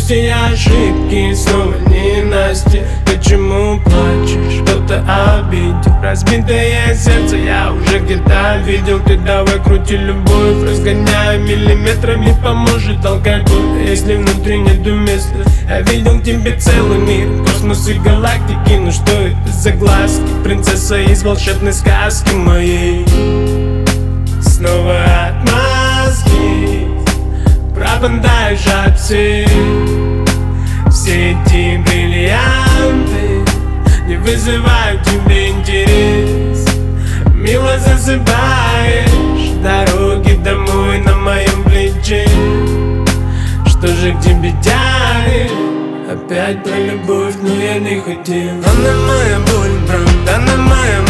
все ошибки, снова не Настя. Почему плачешь? Кто-то обидел разбитое сердце, я уже где-то видел. Ты давай крути любовь, разгоняя миллиметрами, поможет алкоголь, если внутри нету места. Я видел в тебе целый мир, космос и галактики. Ну что это за глазки? Принцесса из волшебной сказки моей. Снова отмазки, пропадаешь от всех. Все эти бриллианты не вызывают тебе интерес. Мило засыпаешь, дороги домой на моем плече. Что же к тебе тянет? Опять про любовь, но я не хотел. Она моя боль, правда, она моя